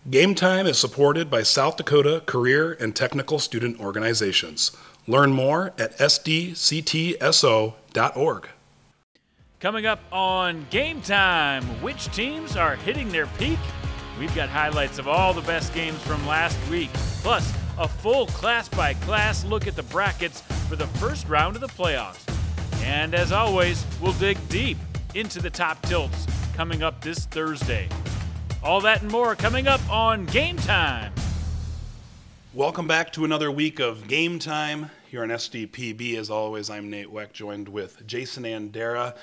Game Time is supported by South Dakota Career and Technical Student Organizations. Learn more at sdctso.org. Coming up on Game Time, which teams are hitting their peak? We've got highlights of all the best games from last week, plus a full class-by-class look at the brackets for the first round of the playoffs. And as always, we'll dig deep into the top tilts coming up this Thursday. All that and more coming up on Game Time. Welcome back to another week of Game Time here on SDPB. As always, I'm Nate Weck, joined with Jason Andera.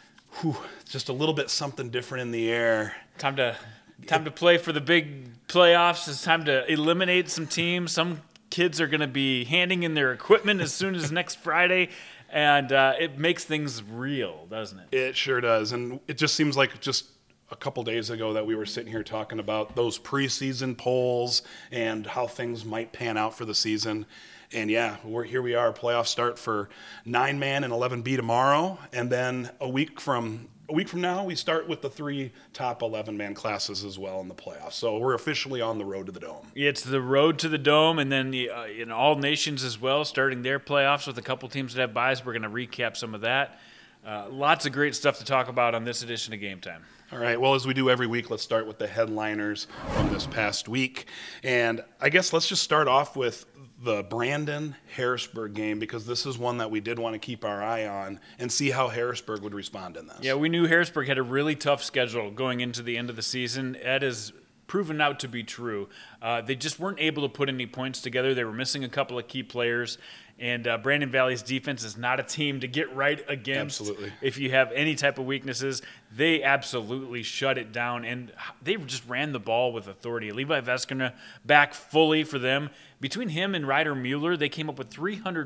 Just a little bit something different in the air. Time to play for the big playoffs. It's time to eliminate some teams. Some kids are going to be handing in their equipment as soon as next Friday, and it makes things real, doesn't it? It sure does, and it just seems like just a couple days ago that we were sitting here talking about those preseason polls and how things might pan out for the season. And yeah, we are. Playoffs start for 9-man and 11B tomorrow, and then a week from now, we start with the 3 top 11-man classes as well in the playoffs. So we're officially on the road to the Dome. It's the road to the Dome, and then in all nations as well, starting their playoffs with a couple teams that have byes. We're going to recap some of that. Lots of great stuff to talk about on this edition of Game Time. All right, well, as we do every week, let's start with the headliners from this past week. And I guess let's just start off with the Brandon-Harrisburg game, because this is one that we did want to keep our eye on and see how Harrisburg would respond in this. Yeah, we knew Harrisburg had a really tough schedule going into the end of the season. That has proven out to be true. They just weren't able to put any points together. They were missing a couple of key players. And Brandon Valley's defense is not a team to get right against. Absolutely. If you have any type of weaknesses, they absolutely shut it down. And they just ran the ball with authority. Levi Veskerna back fully for them. Between him and Ryder Mueller, they came up with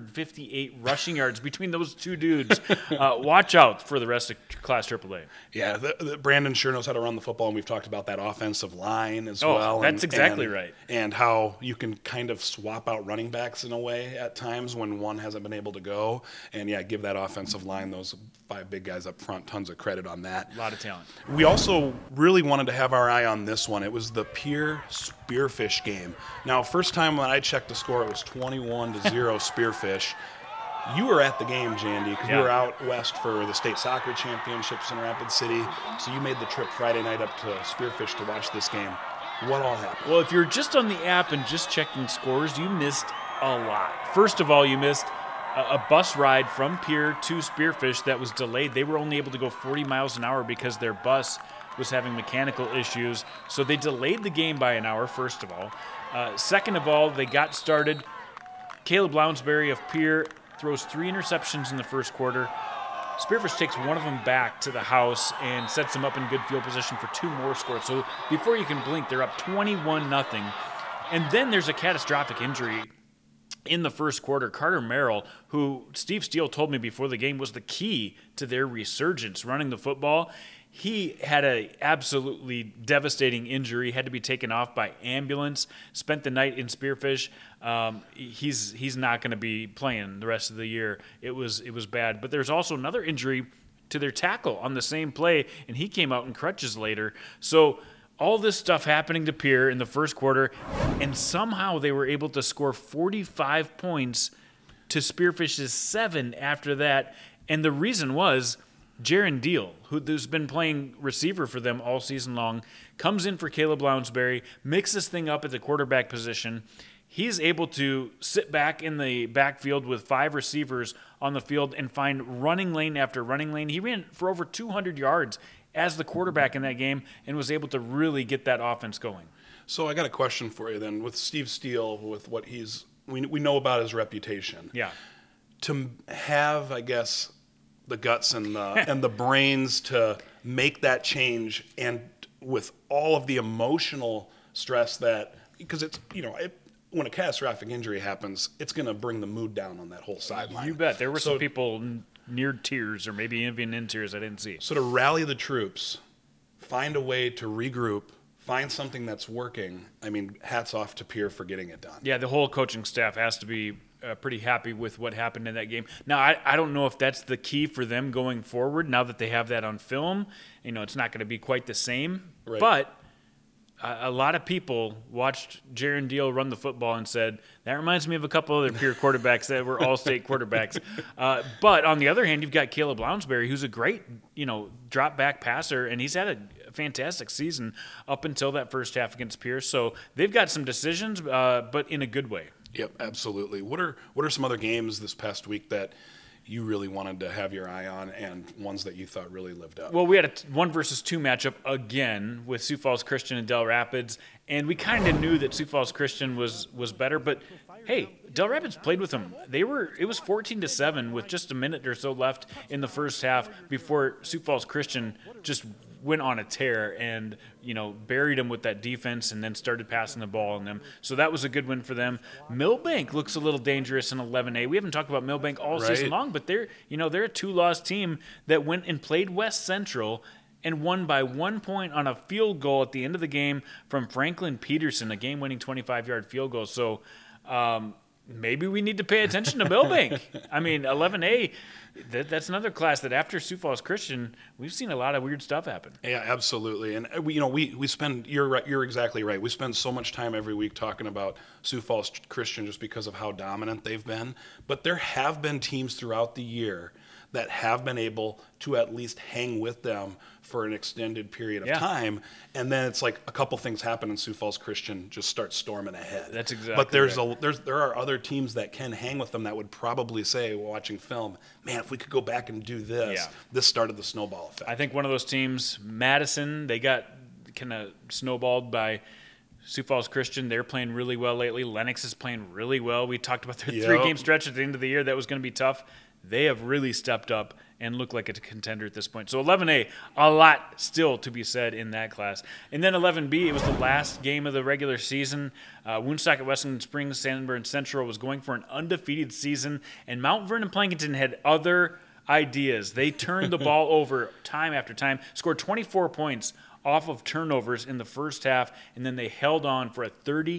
358 rushing yards between those two dudes. Watch out for the rest of Class AAA. Yeah, Brandon sure knows how to run the football, and we've talked about that offensive line as well. That's exactly right. And how you can kind of swap out running backs in a way at times when one hasn't been able to go. And, yeah, give that offensive line, those 5 big guys up front, tons of credit on that. A lot of talent. We also really wanted to have our eye on this one. It was the Pierre Spearfish game. Now, first time when I checked the score, it was 21-0 Spearfish. You were at the game, Jandy, because you were out west for the state soccer championships in Rapid City. So you made the trip Friday night up to Spearfish to watch this game. What all happened? Well, if you're just on the app and just checking scores, you missed a lot. First of all, you missed a bus ride from Pierre to Spearfish that was delayed. They were only able to go 40 miles an hour because their bus was having mechanical issues. So they delayed the game by an hour, first of all. Second of all, they got started. Caleb Lounsbury of Pierre throws 3 interceptions in the first quarter. Spearfish takes one of them back to the house and sets them up in good field position for 2 more scores. So before you can blink, they're up 21-0. And then there's a catastrophic injury in the first quarter. Carter Merrill, who Steve Steele told me before the game was the key to their resurgence running the football, he had a absolutely devastating injury, had to be taken off by ambulance, spent the night in Spearfish. He's not going to be playing the rest of the year. It was bad. But there's also another injury to their tackle on the same play, and he came out in crutches later. So all this stuff happening to Pierre in the first quarter, and somehow they were able to score 45 points to Spearfish's 7 after that. And the reason was Jaron Deal, who's been playing receiver for them all season long, comes in for Caleb Lounsbury, mixes this thing up at the quarterback position. He's able to sit back in the backfield with 5 receivers on the field and find running lane after running lane. He ran for over 200 yards as the quarterback in that game and was able to really get that offense going. So I got a question for you then. With Steve Steele, with what we know about his reputation. Yeah. To have, I guess, the guts and the brains to make that change, and with all of the emotional stress that, because it's, when a catastrophic injury happens, it's going to bring the mood down on that whole sideline. You bet. There were some people near tears or maybe even in tears I didn't see. So to rally the troops, find a way to regroup, find something that's working. I mean, hats off to Pierre for getting it done. Yeah, the whole coaching staff has to be pretty happy with what happened in that game. Now, I don't know if that's the key for them going forward now that they have that on film. It's not going to be quite the same. Right. But A lot of people watched Jaron Deal run the football and said, that reminds me of a couple other peer quarterbacks that were all-state quarterbacks. But on the other hand, you've got Caleb Lounsbury, who's a great, drop-back passer, and he's had a fantastic season up until that first half against Pierce. So they've got some decisions, but in a good way. Yep, absolutely. What are some other games this past week that you really wanted to have your eye on, and ones that you thought really lived up? Well, we had a 1 versus 2 matchup again with Sioux Falls Christian and Del Rapids, and we kind of knew that Sioux Falls Christian was better, but hey, Del Rapids played with them. It was 14-7 with just a minute or so left in the first half before Sioux Falls Christian just went on a tear and buried them with that defense and then started passing the ball on them. So that was a good win for them. Millbank looks a little dangerous in 11A. We haven't talked about Millbank all season long, but they're a 2-loss team that went and played West Central and won by 1 point on a field goal at the end of the game from Franklin Peterson, a game-winning 25-yard field goal. So maybe we need to pay attention to Millbank. I mean, 11A, that's another class that after Sioux Falls Christian, we've seen a lot of weird stuff happen. Yeah, absolutely. And we spend, you're exactly right. We spend so much time every week talking about Sioux Falls Christian just because of how dominant they've been. But there have been teams throughout the year that have been able to at least hang with them for an extended period of time, and then it's like a couple things happen and Sioux Falls Christian just starts storming ahead. That's exactly. But there are other teams that can hang with them that would probably say, watching film, man, if we could go back and do this, this started the snowball effect. I think one of those teams, Madison, they got kind of snowballed by Sioux Falls Christian. They're playing really well lately. Lennox is playing really well. We talked about their 3-game stretch at the end of the year that was going to be tough. They have really stepped up and look like a contender at this point. So 11A, a lot still to be said in that class. And then 11B, it was the last game of the regular season. Woonsocket Western Springs, Sanborn Central was going for an undefeated season, and Mount Vernon Plankinton had other ideas. They turned the ball over time after time, scored 24 points off of turnovers in the first half, and then they held on for a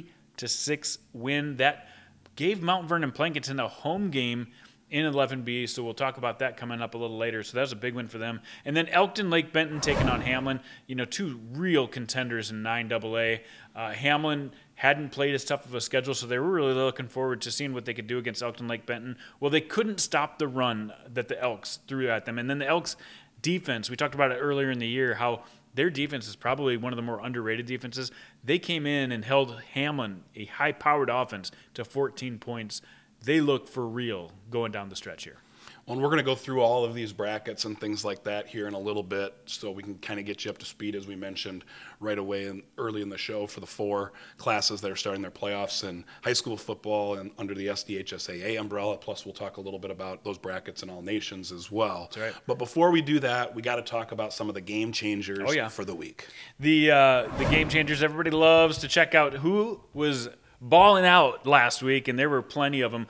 30-6 win. That gave Mount Vernon Plankinton a home game in 11B, so we'll talk about that coming up a little later. So that was a big win for them. And then Elkton Lake Benton taking on Hamlin, two real contenders in 9AA. Hamlin hadn't played as tough of a schedule, so they were really looking forward to seeing what they could do against Elkton Lake Benton. Well, they couldn't stop the run that the Elks threw at them. And then the Elks' defense, we talked about it earlier in the year, how their defense is probably one of the more underrated defenses. They came in and held Hamlin, a high-powered offense, to 14 points. They look for real going down the stretch here. Well, and we're going to go through all of these brackets and things like that here in a little bit so we can kind of get you up to speed, as we mentioned right away and early in the show, for the 4 classes that are starting their playoffs in high school football and under the SDHSAA umbrella. Plus, we'll talk a little bit about those brackets in all nations as well. That's right. But before we do that, we got to talk about some of the game changers for the week. The game changers, everybody loves to check out who was balling out last week, and there were plenty of them.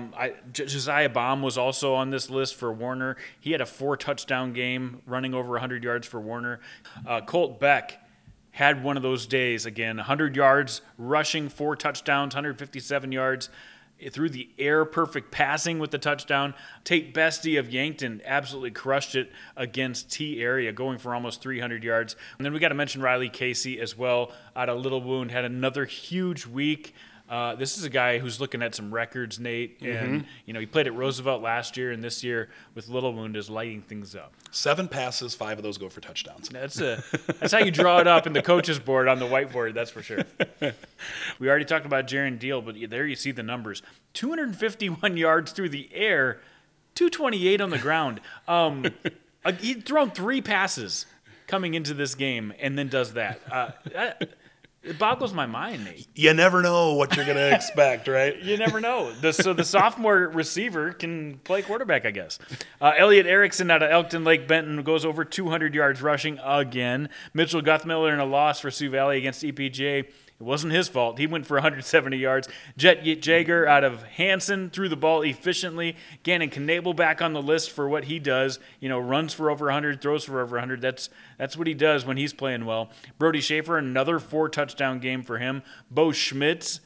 Josiah Baum was also on this list for Warner. He had a 4-touchdown game, running over 100 yards for Warner. Colt Beck had one of those days again, 100 yards, rushing, 4 touchdowns, 157 yards. Through the air, perfect passing with the touchdown. Tate Bestie of Yankton absolutely crushed it against T Area, going for almost 300 yards. And then we got to mention Riley Casey as well, out of Little Wound, had another huge week. This is a guy who's looking at some records, Nate, and he played at Roosevelt last year, and this year with Little Wound is lighting things up. 7 passes, 5 of those go for touchdowns. That's how you draw it up in the coaches board on the whiteboard, that's for sure. We already talked about Jaron Deal, but there you see the numbers. 251 yards through the air, 228 on the ground. He'd thrown 3 passes coming into this game and then does that. It boggles my mind, Nate. You never know what you're going to expect, right? You never know. So the sophomore receiver can play quarterback, I guess. Elliot Erickson out of Elkton Lake Benton goes over 200 yards rushing again. Mitchell Guthmiller in a loss for Sioux Valley against EPJ. It wasn't his fault. He went for 170 yards. Jet Jager out of Hanson threw the ball efficiently. Gannon Knable back on the list for what he does. Runs for over 100, throws for over 100. That's what he does when he's playing well. Brody Schaefer, another 4-touchdown game for him. Bo Schmitz,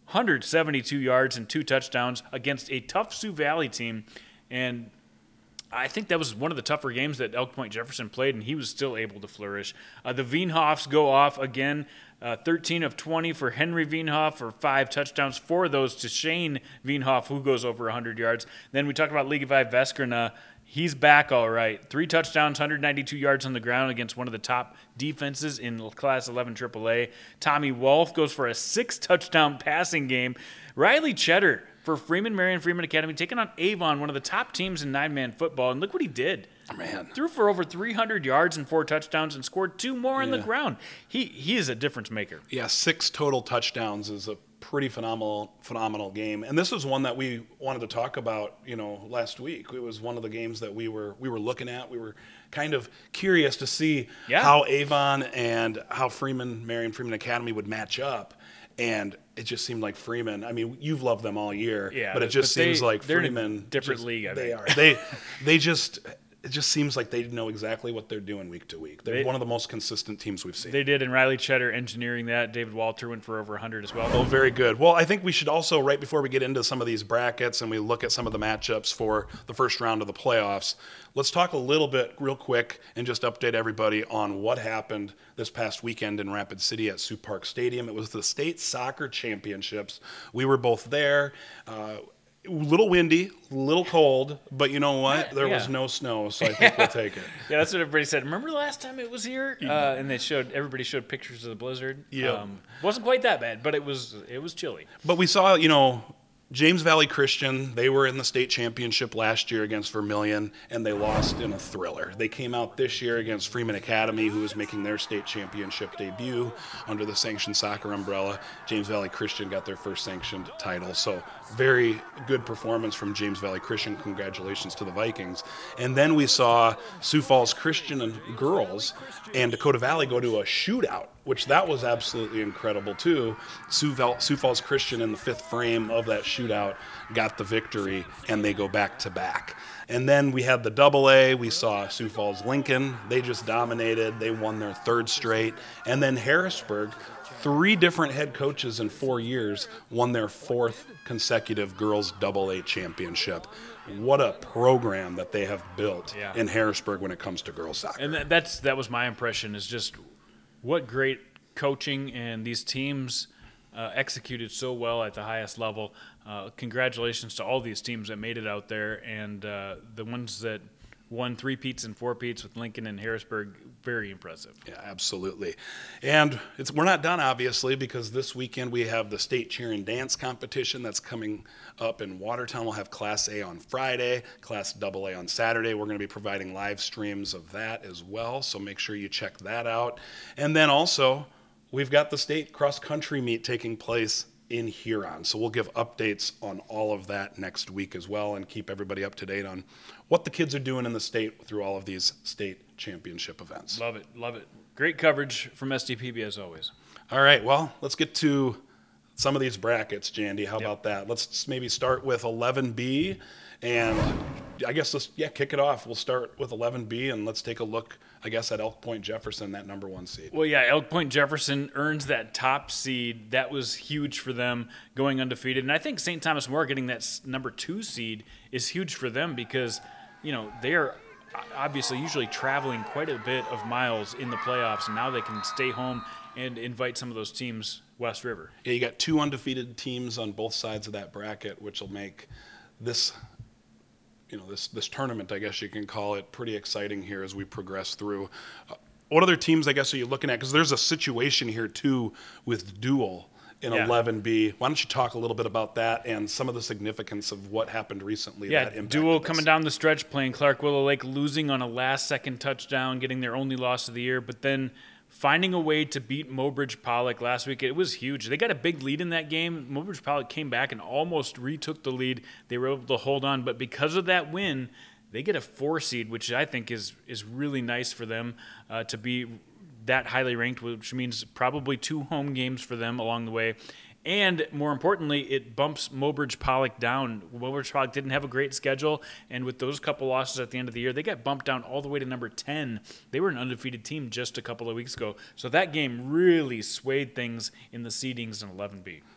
172 yards and 2 touchdowns against a tough Sioux Valley team. And I think that was one of the tougher games that Elk Point Jefferson played, and he was still able to flourish. The Veenhoffs go off again, 13 of 20 for Henry Veenhoff for 5 touchdowns, 4 of those to Shane Veenhoff, who goes over 100 yards. Then we talk about Levi Veskrina. He's back all right. 3 touchdowns, 192 yards on the ground against one of the top defenses in Class 11 AAA. Tommy Wolf goes for a 6-touchdown passing game. Riley Cheddar for Freeman Marion Freeman Academy, taking on Avon, one of the top teams in 9-man football. And look what he did. Man. Threw for over 300 yards and 4 touchdowns and scored 2 more on the ground. He is a difference maker. Yeah, 6 total touchdowns is a pretty phenomenal game. And this was one that we wanted to talk about, last week. It was one of the games that we were looking at. We were kind of curious to see how Avon and how Freeman Marion Freeman Academy would match up. And it just seemed like Freeman. I mean, you've loved them all year, but it just seems like Freeman. They're in a different league. I think. They are. It just seems like they know exactly what they're doing week to week. They're one of the most consistent teams we've seen. They did, and Riley Cheddar engineering that. David Walter went for over 100 as well. Oh, very good. Well, I think we should also, right before we get into some of these brackets and we look at some of the matchups for the first round of the playoffs, let's talk a little bit real quick and just update everybody on what happened this past weekend in Rapid City at Sioux Park Stadium. It was the state soccer championships. We were both there. A little windy, a little cold, but you know what? There was no snow, so I think we'll take it. Yeah, that's what everybody said. Remember the last time it was here? And everybody showed pictures of the blizzard. Yeah, wasn't quite that bad, but it was chilly. But we saw, James Valley Christian, they were in the state championship last year against Vermilion, and they lost in a thriller. They came out this year against Freeman Academy, who was making their state championship debut under the sanctioned soccer umbrella. James Valley Christian got their first sanctioned title. So very good performance from James Valley Christian. Congratulations to the Vikings. And then we saw Sioux Falls Christian and girls and Dakota Valley go to a shootout, which that was absolutely incredible too. Sioux Falls Christian in the 5th frame of that shootout got the victory, and they go back to back. And then we had the AA. We saw Sioux Falls Lincoln. They just dominated. They won their 3rd straight. And then Harrisburg, 3 different head coaches in 4 years, won their 4th consecutive girls AA championship. What a program that they have built in Harrisburg when it comes to girls soccer. And that was my impression, is just what great coaching, and these teams executed so well at the highest level. Congratulations to all these teams that made it out there, and the ones that won 3-peats and 4-peats with Lincoln and Harrisburg, very impressive. Yeah, absolutely. And we're not done, obviously, because this weekend we have the state cheer and dance competition that's coming up in Watertown. We'll have Class A on Friday, Class AA on Saturday. We're going to be providing live streams of that as well, so make sure you check that out. And then also, we've got the state cross-country meet taking place in Huron. So we'll give updates on all of that next week as well, and keep everybody up to date on what the kids are doing in the state through all of these state championship events. Love it. Great coverage from SDPB as always. All right, well, let's get to some of these brackets, Jandy. How about that? Let's maybe start with 11B, and I guess let's kick it off. We'll start with 11B, and let's take a look, I guess, at Elk Point Jefferson, that number 1 seed. Well, yeah, Elk Point Jefferson earns that top seed. That was huge for them, going undefeated. And I think St. Thomas More getting that number 2 seed is huge for them because, they are obviously usually traveling quite a bit of miles in the playoffs, and now they can stay home and invite some of those teams West River. Yeah, you got 2 undefeated teams on both sides of that bracket, which will make this this tournament, I guess you can call it, pretty exciting here as we progress through. What other teams, I guess, are you looking at? Because there's a situation here, too, with Dual in 11B. Why don't you talk a little bit about that and some of the significance of what happened recently? Yeah, Dual coming down the stretch, playing Clark Willow Lake, losing on a last-second touchdown, getting their only loss of the year, but then finding a way to beat Mobridge Pollock last week. It was huge. They got a big lead in that game. Mobridge Pollock came back and almost retook the lead. They were able to hold on, but because of that win, they get a 4 seed, which I think is really nice for them to be that highly ranked, which means probably 2 home games for them along the way. And more importantly, it bumps Mobridge Pollock down. Mobridge Pollock didn't have a great schedule, and with those couple losses at the end of the year, they got bumped down all the way to number 10. They were an undefeated team just a couple of weeks ago. So that game really swayed things in the seedings in 11B.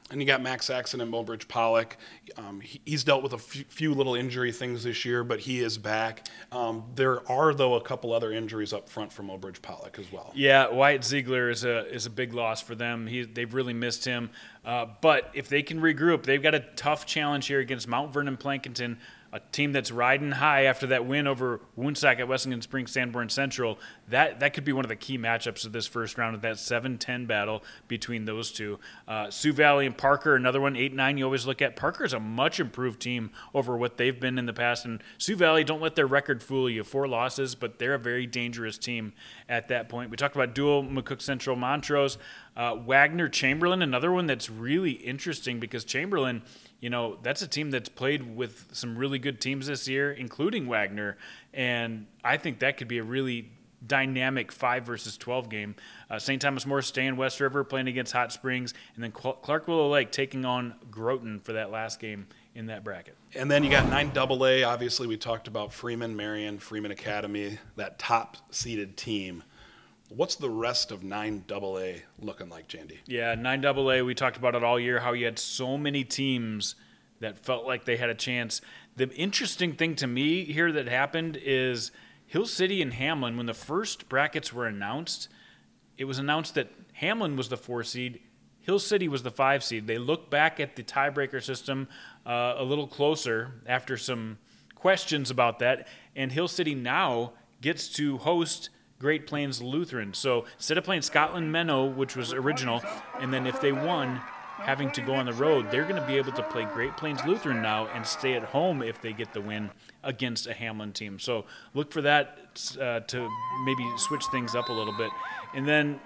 And you got Max Saxon and Mulbridge Pollock. He's dealt with a few little injury things this year, but he is back. There are, though, a couple other injuries up front for Mulbridge Pollock as well. Yeah, Wyatt Ziegler is a big loss for them. They've really missed him. But if they can regroup, they've got a tough challenge here against Mount Vernon Plankinton, a team that's riding high after that win over Woonsock at Wessington Springs Sanborn Central. That could be one of the key matchups of this first round of that 7-10 battle between those two. Sioux Valley and Parker, another one, 8-9 you always look at. Parker's a much improved team over what they've been in the past. And Sioux Valley, don't let their record fool you. 4 losses, but they're a very dangerous team at that point. We talked about dual McCook Central Montrose. Wagner Chamberlain, another one that's really interesting because Chamberlain, that's a team that's played with some really good teams this year, including Wagner. And I think that could be a really dynamic 5 versus 12 game. St. Thomas More staying West River, playing against Hot Springs, and then Clark Willow Lake taking on Groton for that last game in that bracket. And then you got 9AA. Obviously, we talked about Freeman, Marion, Freeman Academy, that top-seeded team. What's the rest of 9AA looking like, Jandy? Yeah, 9AA, we talked about it all year, how you had so many teams that felt like they had a chance. The interesting thing to me here that happened is Hill City and Hamlin, when the first brackets were announced, it was announced that Hamlin was the 4 seed, Hill City was the 5 seed. They looked back at the tiebreaker system a little closer after some questions about that, and Hill City now gets to host Great Plains Lutheran. So instead of playing Scotland Menno, which was original, and then if they won, having to go on the road, they're going to be able to play Great Plains Lutheran now and stay at home if they get the win against a Hamlin team. So look for that to maybe switch things up a little bit. And then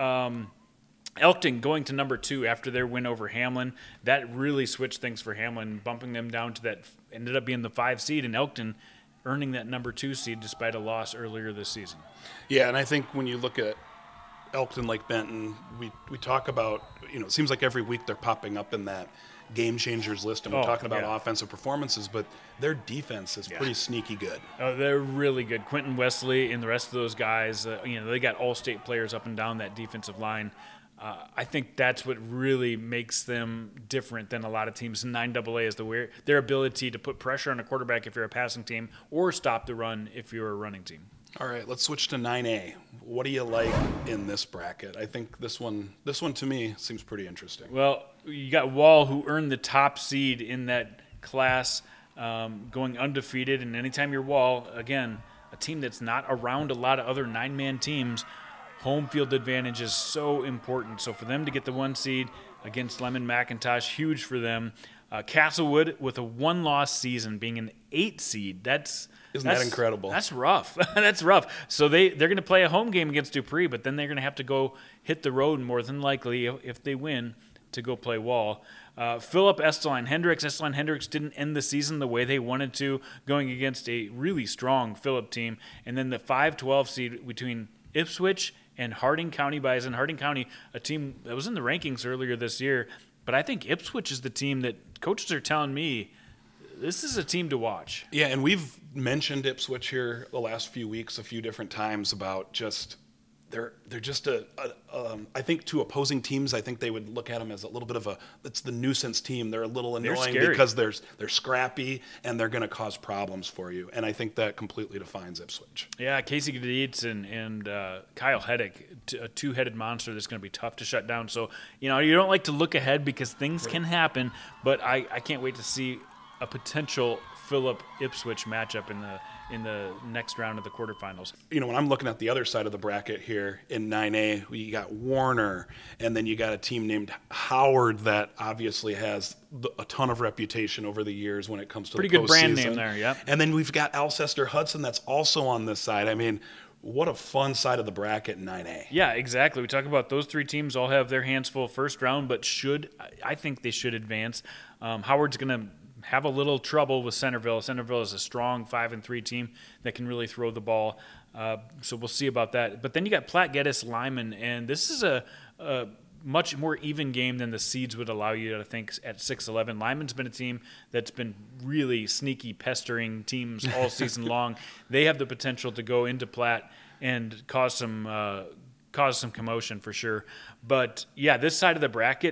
Elkton going to number 2 after their win over Hamlin. That really switched things for Hamlin, bumping them down to that, ended up being the 5 seed, and Elkton earning that number 2 seed despite a loss earlier this season. Yeah, and I think when you look at Elkton, Lake Benton, we talk about, it seems like every week they're popping up in that game changers list, and we're talking about offensive performances, but their defense is pretty sneaky good. Oh, they're really good. Quentin Wesley and the rest of those guys, they got all-state players up and down that defensive line. I think that's what really makes them different than a lot of teams in 9AA is their ability to put pressure on a quarterback if you're a passing team or stop the run if you're a running team. All right, let's switch to 9A. What do you like in this bracket? I think this one to me seems pretty interesting. Well, you got Wall, who earned the top seed in that class, going undefeated. And anytime you're Wall, again, a team that's not around a lot of other 9-man teams, home field advantage is so important. So for them to get the 1 seed against Lemon McIntosh, huge for them. Castlewood with a 1-loss season, being an 8 seed. Isn't that incredible? That's rough. That's rough. So they're going to play a home game against Dupree, but then they're going to have to go hit the road more than likely if they win to go play Wall. Philip Esteline Hendricks. Esteline Hendricks didn't end the season the way they wanted to, going against a really strong Philip team. And then the 5-12 seed between Ipswich and Harding County Bison. Harding County, a team that was in the rankings earlier this year, but I think Ipswich is the team that coaches are telling me this is a team to watch. Yeah, and we've mentioned Ipswich here the last few weeks a few different times about just they're just I think to opposing teams, I think they would look at them as a little bit of it's the nuisance team. They're a little annoying because they're scrappy and they're going to cause problems for you. And I think that completely defines Ipswich. Yeah, Casey Gadietz and Kyle Heddick, a 2-headed monster that's going to be tough to shut down. So, you don't like to look ahead because things can happen, but I can't wait to see a potential Philip Ipswich matchup in the next round of the quarterfinals. When I'm looking at the other side of the bracket here in 9A, you got Warner, and then you got a team named Howard that obviously has a ton of reputation over the years when it comes to pretty the good brand postseason. Name there, yeah. And then we've got Alcester Hudson that's also on this side. I mean, what a fun side of the bracket in 9A. Yeah, exactly. We talk about those 3 teams all have their hands full first round, but I think they should advance. Howard's going to have a little trouble with Centerville. Centerville is a strong 5-3 team that can really throw the ball. So we'll see about that. But then you got Platte Geddes Lyman, and this is a much more even game than the seeds would allow you to think at 6-11. Lyman's been a team that's been really sneaky, pestering teams all season long. They have the potential to go into Platte and cause some commotion for sure. But, yeah, this side of the bracket,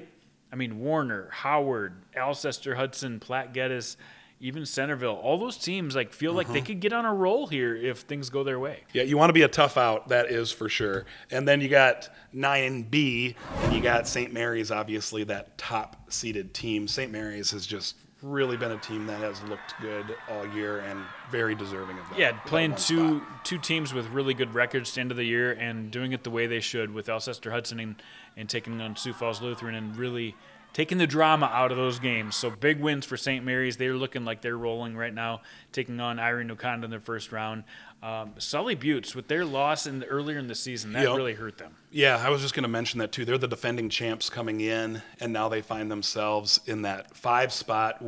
I mean, Warner, Howard, Alcester, Hudson, Platte Geddes, even Centerville, all those teams like feel like they could get on a roll here if things go their way. Yeah, you want to be a tough out, that is for sure. And then you got 9B, and you got St. Mary's, obviously that top-seeded team. St. Mary's has just really been a team that has looked good all year and very deserving of that. Yeah, playing that two spot. two teams with really good records to end of the year and doing it the way they should with Alcester Hudson and taking on Sioux Falls Lutheran and really taking the drama out of those games. So big wins for St. Mary's. They're looking like they're rolling right now, taking on Irene Okanda in their first round. Sully Buttes, with their loss earlier in the season, that really hurt them. Yeah, I was just going to mention that too. They're the defending champs coming in, and now they find themselves in that 5 spot,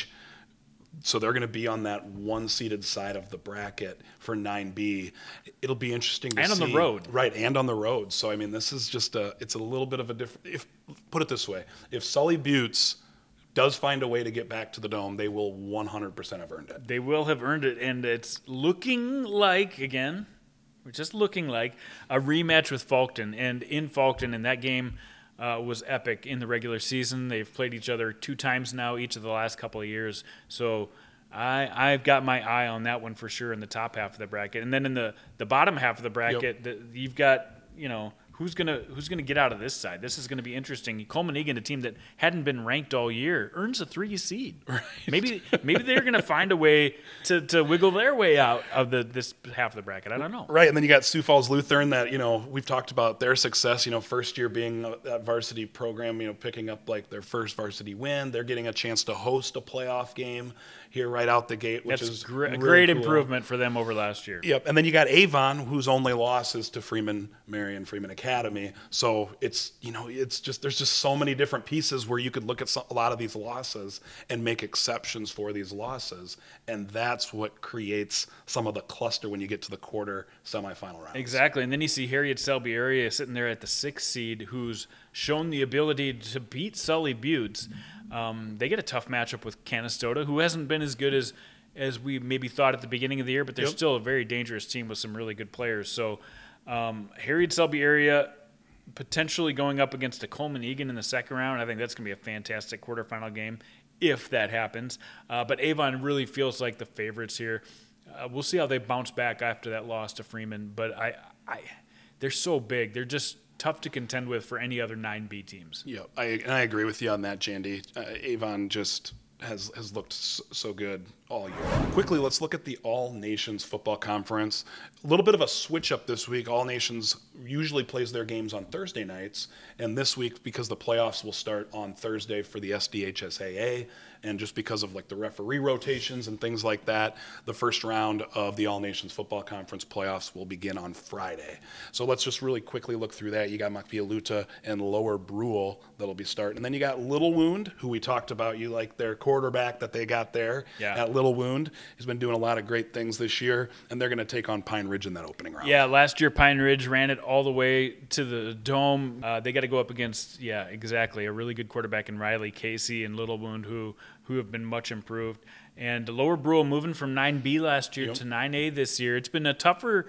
so they're going to be on that 1-seeded side of the bracket for 9B. It'll be interesting to see. And on the road. Right, and on the road. So, I mean, this is just it's a little bit of a different, put it this way, if Sully Buttes does find a way to get back to the Dome, they will 100% have earned it. They will have earned it, and it's looking like, again, we're just looking like a rematch with Faulkton. And in Faulkton, and that game was epic in the regular season. They've played each other 2 times now, each of the last couple of years. So I've got my eye on that one for sure in the top half of the bracket. And then in the bottom half of the bracket, you've got, who's gonna get out of this side? This is gonna be interesting. Coleman Egan, a team that hadn't been ranked all year, earns a 3 seed. Right. Maybe they're gonna find a way to wiggle their way out of this half of the bracket. I don't know. Right, and then you got Sioux Falls Lutheran that, we've talked about their success, first year being that varsity program, picking up like their first varsity win. They're getting a chance to host a playoff game here right out the gate, which is a really great cool. improvement for them over last year. Yep, and then you got Avon, whose only loss is to Freeman Marion Freeman Academy. So it's there's just so many different pieces where you could look at a lot of these losses and make exceptions for these losses, and that's what creates some of the cluster when you get to the quarter semifinal rounds. Exactly, and then you see Harriet Selby area sitting there at the 6th seed, who's shown the ability to beat Sully Buttes. They get a tough matchup with Canastota, who hasn't been as good as we maybe thought at the beginning of the year, but they're still a very dangerous team with some really good players. So Harriet Selby area potentially going up against a Coleman Egan in the second round. I think that's going to be a fantastic quarterfinal game if that happens. But Avon really feels like the favorites here. We'll see how they bounce back after that loss to Freeman, but they're so big. They're just tough to contend with for any other 9B teams. Yeah, I agree with you on that, Jandy. Avon just has looked so good all year. Quickly, let's look at the All Nations Football Conference. A little bit of a switch up this week. All Nations usually plays their games on Thursday nights, and this week, because the playoffs will start on Thursday for the SDHSAA, and just because of like the referee rotations and things like that, the first round of the All Nations Football Conference playoffs will begin on Friday. So let's just really quickly look through that. You got Makpialuta and Lower Brule that'll be starting. And then you got Little Wound, who we talked about. You like their quarterback that they got there at Little Wound. He's been doing a lot of great things this year, and they're going to take on Pine Ridge in that opening round. Yeah, last year Pine Ridge ran it all the way to the Dome. They got to go up against, a really good quarterback in Riley Casey and Little Wound, who have been much improved. And Lower Brule moving from 9B last year to 9A this year. It's been a tougher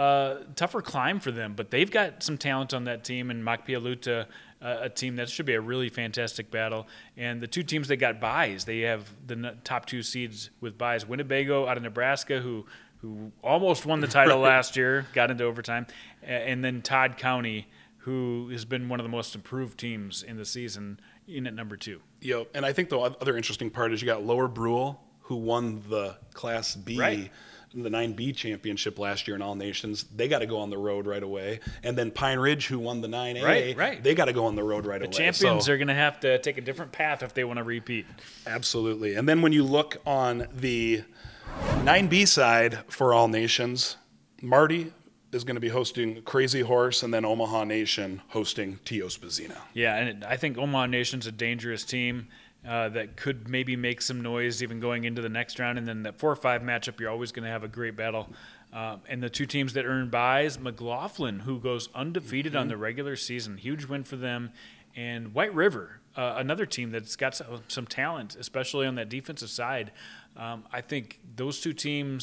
climb for them, but they've got some talent on that team, and Makpialuta, a team that should be a really fantastic battle. And the 2 teams that got byes, they have the top 2 seeds with byes. Winnebago out of Nebraska, who almost won the title last year, got into overtime, and then Todd County, who has been one of the most improved teams in the season, in at number 2. Yep, and I think the other interesting part is you got Lower Brule, who won the Class B, the 9B championship last year in All Nations. They got to go on the road right away. And then Pine Ridge, who won the 9A, they got to go on the road right away. The champions are going to have to take a different path if they want to repeat. Absolutely. And then when you look on the 9B side for All Nations, Marty is going to be hosting Crazy Horse, and then Omaha Nation hosting Tio Spazina. Yeah, and I think Omaha Nation's a dangerous team that could maybe make some noise even going into the next round. And then that 4-5 matchup, you're always going to have a great battle. And the 2 teams that earn byes, McLaughlin, who goes undefeated on the regular season, huge win for them, and White River, another team that's got some talent, especially on that defensive side. I think those 2 teams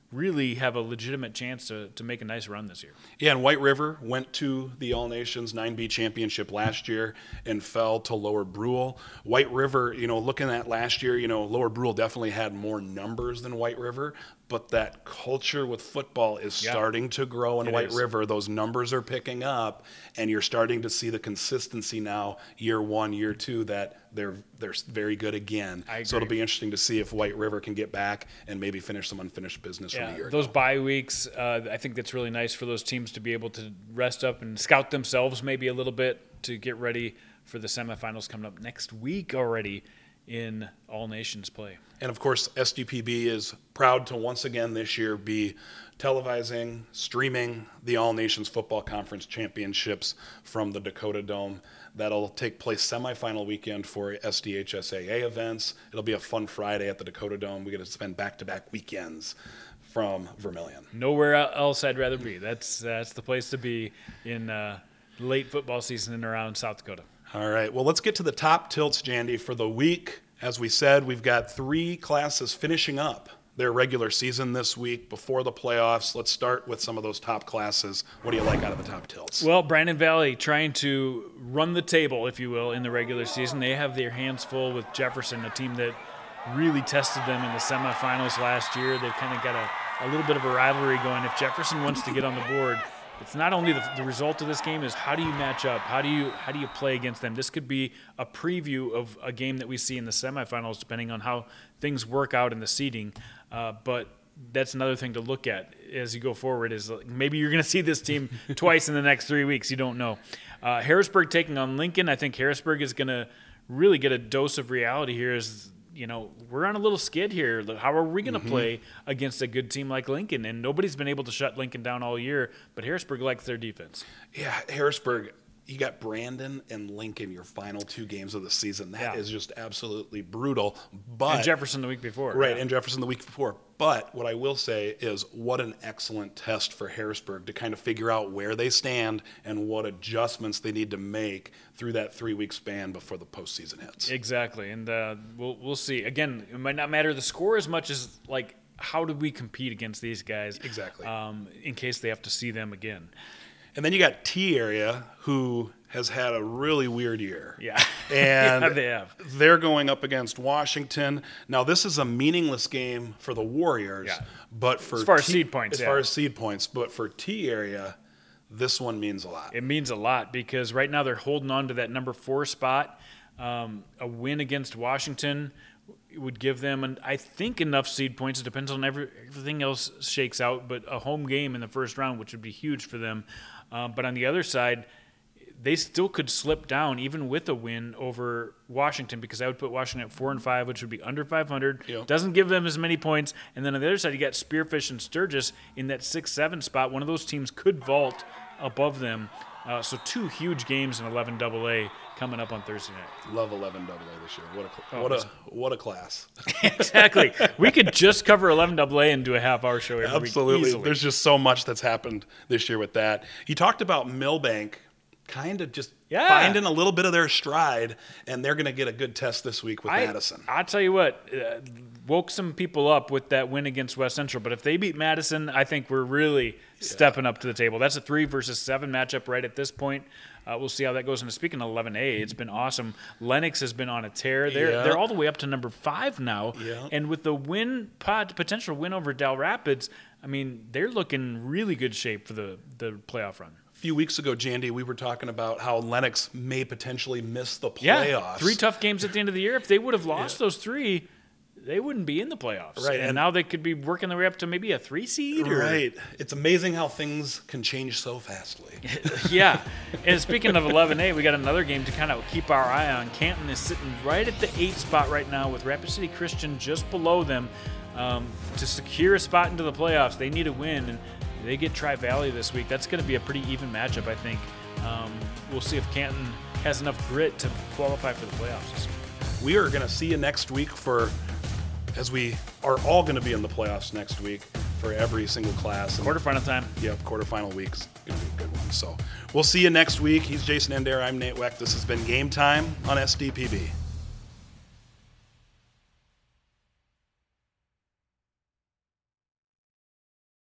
really have a legitimate chance to make a nice run this year. Yeah, and White River went to the All Nations 9B championship last year and fell to Lower Brule. White River, looking at last year, Lower Brule definitely had more numbers than White River, but that culture with football is starting to grow in White River. Those numbers are picking up, and you're starting to see the consistency now, year one, year two, that they're very good again. So it'll be interesting to see if White River can get back and maybe finish some unfinished business from a year ago. Those bye weeks, I think that's really nice for those teams to be able to rest up and scout themselves maybe a little bit to get ready for the semifinals coming up next week already in All Nations play. And of course, SDPB is proud to once again this year be televising, streaming the All Nations Football Conference Championships from the Dakota Dome. That'll take place semifinal weekend for SDHSAA events. It'll be a fun Friday at the Dakota Dome. We get to spend back-to-back weekends from Vermilion. Nowhere else I'd rather be. That's the place to be in late football season and around South Dakota. All right, well, let's get to the top tilts, Jandy, for the week. As we said, we've got 3 classes finishing up their regular season this week before the playoffs. Let's start with some of those top classes. What do you like out of the top tilts? Well, Brandon Valley trying to run the table, if you will, in the regular season. They have their hands full with Jefferson, a team that really tested them in the semifinals last year. They've kind of got a little bit of a rivalry going. If Jefferson wants to get on the board, it's not only the result of this game is how do you match up? How do you play against them? This could be a preview of a game that we see in the semifinals, depending on how things work out in the seeding. But that's another thing to look at as you go forward is maybe you're going to see this team twice in the next 3 weeks. You don't know. Harrisburg taking on Lincoln. I think Harrisburg is going to really get a dose of reality here as we're on a little skid here. How are we going to play against a good team like Lincoln? And nobody's been able to shut Lincoln down all year, but Harrisburg likes their defense. Yeah, Harrisburg, you got Brandon and Lincoln, your final 2 games of the season. That is just absolutely brutal. But and Jefferson the week before. Right, and Jefferson the week before. But what I will say is what an excellent test for Harrisburg to kind of figure out where they stand and what adjustments they need to make through that 3-week span before the postseason hits. Exactly, and we'll see. Again, it might not matter the score as much as how do we compete against these guys? Exactly. In case they have to see them again. And then you got T Area, who has had a really weird year. Yeah. And yeah, they have. They're going up against Washington. Now, this is a meaningless game for the Warriors, but for as far as seed points, but for T Area, this one means a lot. It means a lot because right now they're holding on to that number 4 spot. A win against Washington would give them, I think, enough seed points. It depends on everything else shakes out, but a home game in the first round, which would be huge for them. But on the other side, they still could slip down even with a win over Washington because I would put Washington at 4-5, which would be under 500. Yep. Doesn't give them as many points. And then on the other side, you got Spearfish and Sturgis in that 6-7 spot. One of those teams could vault above them. So 2 huge games in 11 AA coming up on Thursday night. Love 11 AA this year. What a class. Exactly. We could just cover 11 AA and do a half-hour show every week. Absolutely. There's just so much that's happened this year with that. You talked about Milbank kind of just finding a little bit of their stride, and they're going to get a good test this week with Madison. I'll tell you what, woke some people up with that win against West Central, but if they beat Madison, I think we're really stepping up to the table. That's a 3 versus 7 matchup right at this point. We'll see how that goes. And speaking of 11A, it's been awesome. Lennox has been on a tear. They're all the way up to number 5 now. Yeah. And with the potential win over Del Rapids, I mean, they're looking really good shape for the playoff run. A few weeks ago, Jandy, we were talking about how Lennox may potentially miss the playoffs. Yeah, 3 tough games at the end of the year. If they would have lost those 3, they wouldn't be in the playoffs. Right. And now they could be working their way up to maybe a 3 seed. Right. It's amazing how things can change so fastly. Yeah. And speaking of 11A, we got another game to kind of keep our eye on. Canton is sitting right at the 8th spot right now with Rapid City Christian just below them. To secure a spot into the playoffs, they need a win, and they get Tri-Valley this week. That's going to be a pretty even matchup, I think. We'll see if Canton has enough grit to qualify for the playoffs this year. We are going to see you next week as we are all going to be in the playoffs next week for every single class. Quarterfinal time. Yep, quarterfinal week's going to be a good one. So we'll see you next week. He's Jason Ender. I'm Nate Weck. This has been Game Time on SDPB.